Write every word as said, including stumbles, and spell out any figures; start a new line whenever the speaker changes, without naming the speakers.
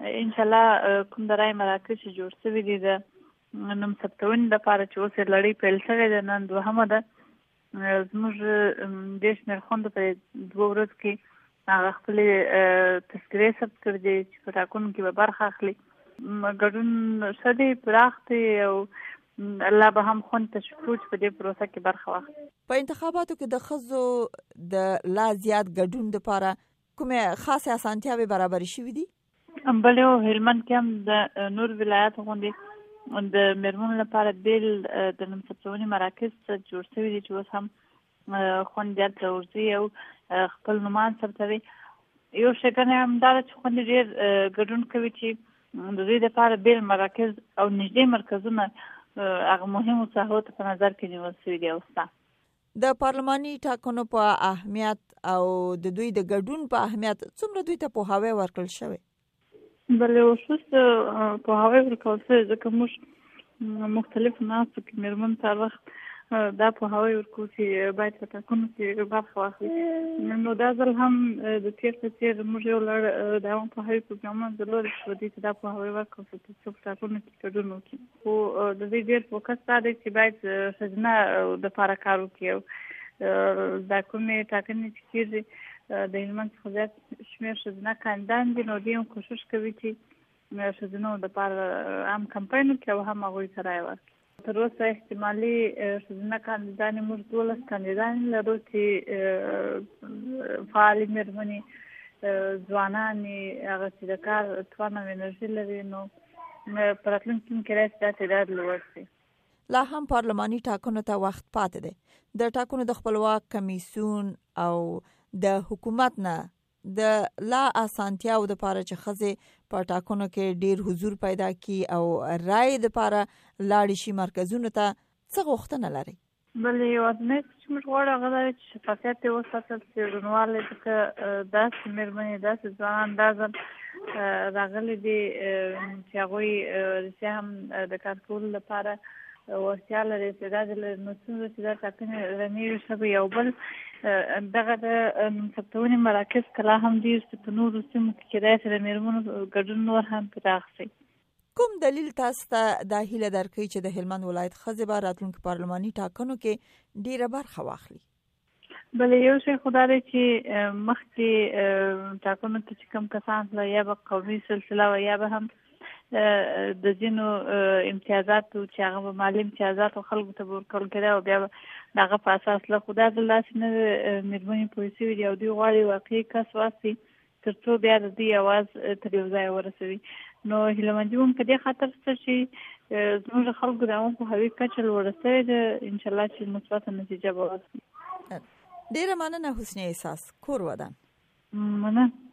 انشاءالله کوم د رای مراکز چې جوړ شوي دي د نوم ثبتونې لپاره چې اوس یې لړۍ پیل شوې ده، نن دوهمه ده. زموږ ډېر شمېر خویندو په دوه ورځو کې هغه خپلې تذکرې ثبت کړي دي چې په ټاکنو کې به برخه اخلي. ګډون ښه دی، پراخ دی او الله به هم خوند تشویق کړو چې په دې پروسه کې برخه واخلي.
په انتخاباتو کې د ښځو د لا زیات ګډون لپاره کومې خاصې اسانتیاوې برابرې شوي دي؟
بل یو هلمند کې هم د نور ولایاتو غوندې د میرمنو لپاره بیل د نوم ثبتونې مراکز جوړ شوي دي چې اوس هم خوندې هلته ورځي او خپل نومان ثبتوي. یو ښېګڼه همدا ده چې خوندې ډېر ګډون کوي چې د دوی لپاره بیل مراکز او نږدې مرکزونه هغه مهمو ساحو ته په نظر کې نیول شوي دي. او ستا
د پارلماني ټاکنو په اهمیت او د دوی د ګډون په اهمیت څومره دوی ته پوهاوی ورکړل شوی؟
بله اوس پوهاوی ورکول شوی ځکه موږ مختلفو ناستو کې میرمنو ته هر وخت دا پوهاوی ورکوو چې باید په ټاکنو کې برخه واخلي. نو دا ځل هم د تېر په څېر موږ یو لړ د عامه پوهاوي پروګرامونه درلودل چې دوی ته دا پوهاوی ورکړل شو تر څو په ټاکنو کې ګډون وکړي. خو د دوی ډېر فوکس دا دی چې باید ښځینه دپاره کار وکړي او دا کومې ټاکنې چې کېږي د هلمند څخه زیات شمېر ښځینه کاندیدان دي، نو دوی هم کوښښ کوي چې ښځینو دپاره هم کمپاین وکړي او هم هغوی ته رایه ورکړي. تر اوسه احتمالي ښځینه کاندیدانې موږ دولس کاندیدانې لرو چې فعالې مېرمنې، ځوانانې، هغه چې د کار توان او انرژي لري، نو په راتلونکي کې کېدای شي دا تعداد لوړ شي.
لا هم پارلماني ټاکنو ته وخت پاتې دی. د ټاکنو د خپلواک کمیسیون او د حکومت نه د لا اسانتیاو دپاره چې ښځې په ټاکنو کې ډیر حضور پیدا کړي او رای دپاره لاړې شي مرکزونو ته، څه غوښتنه لري؟
بلې یوازینی څه چې موږ غواړو هغه دا دی چې شفافیت یې وساتل شي، روڼوالی، ځکه داسې مېرمنې، داسې ځوانان دا ځل راغلي دي چې هغوی رښتیا هم د کار کولو لپاره وړتیا لري، استعداد لري. نو څومره چې دا ټاکنې رڼې ښه به یو بل دغه د نوم ثبتونې مراکز کله هم ډېر چې په نورو سیمو کې کېدای شي د مېرمنو ګډون نور هم پراخ شي.
کوم دلیل تاسو ته دا هیله درکوي چې د هلمند ولایت ښځې به راتلونکي پارلماني ټاکنو کې ډېره برخه واخلي؟
بله یو شی خو دا دی چې مخکې ټاکنو ته چې کوم کسان تلل، یا به قومي سلسله وه یا به هم د ځینو امتیازاتو چې هغه به مالي امتیازاتو خلکو ته به ورکول کېده او بیا به د هغه په اساس له خو دا ځل داسې نه مېرمنې پوه شوي دي او دوی غواړي واقعي کس واستي تر څو بیا د دوی اواز تر یو ځایه ورسوي. نو هیلهمندي هم په دې خاطر شته چې زموږ د خلکو د عامه پوهاوي کچه لوړه شوې ده، انشاءالله چې مثبته نتیجه به ورسي.
ډېره مننه حسني احساس، کور ودان.
مننه.